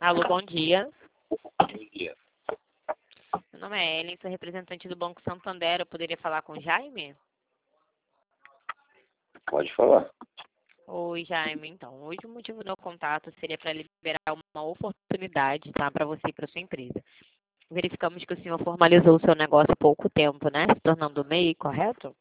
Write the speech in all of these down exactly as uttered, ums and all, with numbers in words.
Alô, bom dia. Bom dia. Meu nome é Ellen, sou representante do Banco Santander. Eu poderia falar com o Jaime? Pode falar. Oi, Jaime. Então, hoje o motivo do meu contato seria para liberar uma oportunidade, tá, para você e para sua empresa. Verificamos que o senhor formalizou o seu negócio há pouco tempo, né? Se tornando M E I, correto?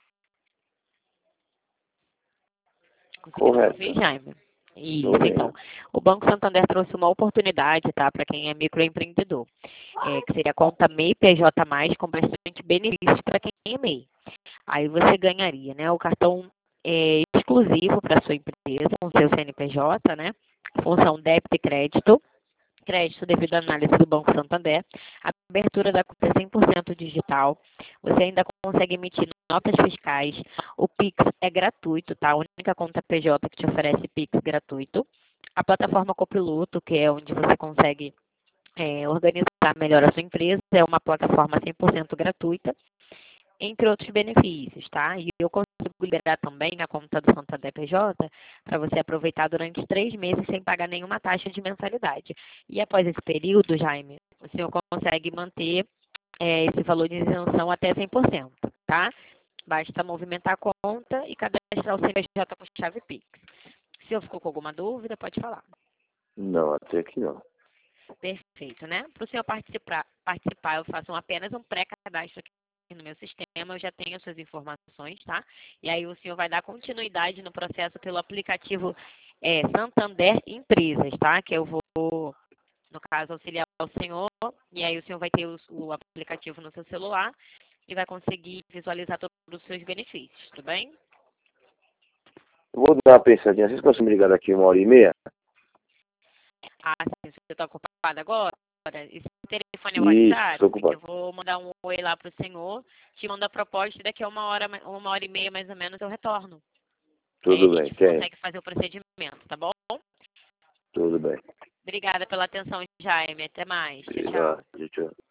Conseguindo me Correto. ouvir, Jaime? Isso, Tô então. vendo. O Banco Santander trouxe uma oportunidade, tá, para quem é microempreendedor, é, que seria a conta M E I P J mais, com bastante benefícios para quem é M E I. Aí você ganharia, né, o cartão é, exclusivo para sua empresa, com seu C N P J, né, função débito e crédito, crédito devido à análise do Banco Santander, a abertura da conta cem por cento digital, você ainda consegue emitir notas fiscais, o Pix é gratuito, tá? A única conta P J que te oferece Pix gratuito, a plataforma Copiloto, que é onde você consegue é, organizar melhor a sua empresa, é uma plataforma cem por cento gratuita, entre outros benefícios, tá? E eu consigo liberar também na conta do Santander P J para você aproveitar durante três meses sem pagar nenhuma taxa de mensalidade. E após esse período, Jaime, o senhor consegue manter é, esse valor de isenção até cem por cento, tá? Basta movimentar a conta e cadastrar o C N P J com chave Pix. Se eu ficou com alguma dúvida, pode falar. Não, até que não. Perfeito, né? Para o senhor participar, participar, eu faço um- apenas um pré-cadastro aqui no meu sistema, eu já tenho as suas informações, tá? E aí o senhor vai dar continuidade no processo pelo aplicativo é, Santander Empresas, tá? Que eu vou, no caso, auxiliar o senhor, e aí o senhor vai ter o, o aplicativo no seu celular e vai conseguir visualizar todos os seus benefícios, tudo bem? Eu vou dar uma pensadinha. Vocês conseguem me ligar daqui uma hora e meia? Ah, sim, você está ocupado agora? Esse telefone é o Isso, WhatsApp? estou Eu ocupado. vou mandar um oi lá para o senhor, te mando a proposta e daqui a uma hora, uma hora e meia mais ou menos eu retorno. E aí a Tudo bem, gente tem. consegue fazer o procedimento, tá bom? Tudo bem. Obrigada pela atenção, Jaime. Até mais. Tchau, tchau. Obrigado. Tchau.